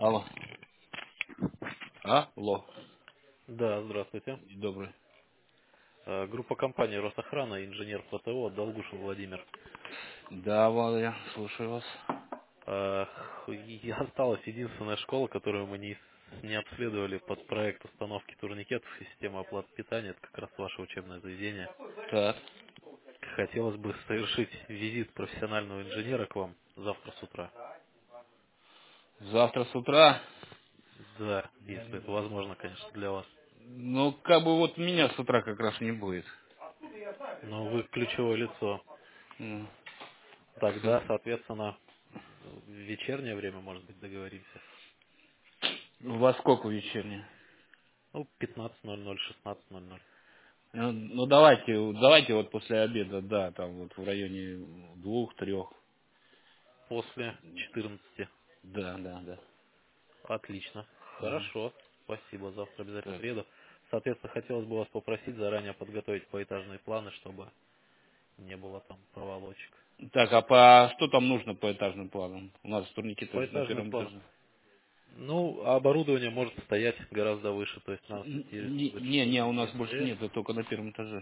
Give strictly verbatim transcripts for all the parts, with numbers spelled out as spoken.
Алло. Алло. Да, здравствуйте. Добрый. Э, Группа компании Росохрана, инженер ФТО, Долгушин Владимир. Да, Владя, слушаю вас. Э, и Осталась единственная школа, которую мы не, не обследовали под проект установки турникетов и системы оплаты питания. Это как раз ваше учебное заведение. Так. Хотелось бы совершить визит профессионального инженера к вам завтра с утра. Завтра с утра. Да, если это возможно, конечно, для вас. Ну, как бы вот меня с утра как раз не будет. Но вы ключевое лицо. М, Тогда, х- соответственно, в вечернее время, может быть, договоримся. Во сколько вечернее? Ну, пятнадцать ноль ноль, шестнадцать ноль ноль. Ну, ну, давайте, давайте вот после обеда, да, там вот в районе двух-трех. После четырнадцати. Да, да, да. Отлично. Мгм. Хорошо. Спасибо. Завтра обязательно Так. приеду. Соответственно, хотелось бы вас попросить заранее подготовить поэтажные планы, чтобы не было там проволочек. Так, а по что там нужно по этажным планам? У нас турники тоже на Поэтажные первом планы. этаже. Ну, а оборудование может стоять гораздо выше, то есть нас Н- Не, интересует, не, что не, у нас больше ЕМТС. нет, а только на первом этаже.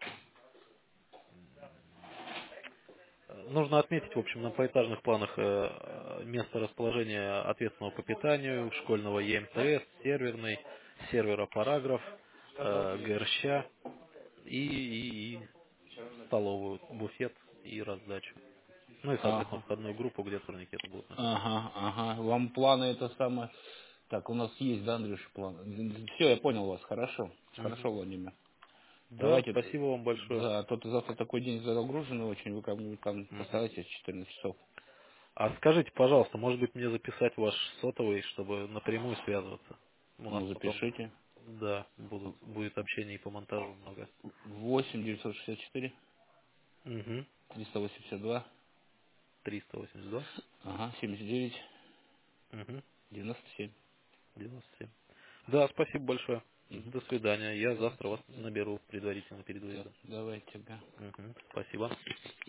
Э, Нужно отметить, в общем, на поэтажных планах э, место расположения ответственного по питанию, школьного ЕМТС, серверный, сервера параграф, э, ГРЩ и, и, и столовую, буфет и раздачу. Ну и, соответственно, Ага. входную группу, где турникеты будут находиться. Ага, ага. Вам планы это самое. Так, у нас есть, да, Андрюша, план? Все, я понял вас. Хорошо. Мгм. Хорошо, Владимир. Да, Давайте, спасибо вам большое. да, а то завтра такой день загруженный очень, вы как-нибудь там Мгм. постарайтесь в четырнадцать часов. А скажите, пожалуйста, может быть мне записать ваш сотовый, чтобы напрямую связываться? У нас Ну, потом, запишите. да, будут, будет общение и по монтажу много. восемь девятьсот шестьдесят четыре Угу. триста восемьдесят два триста восемьдесят два. ага, семьдесят девять Угу. девяносто семь. девяносто семь. Да, спасибо большое. Угу. До свидания. Я Да, завтра вас наберу предварительно перед да, выездом. давайте, да. Угу. Спасибо.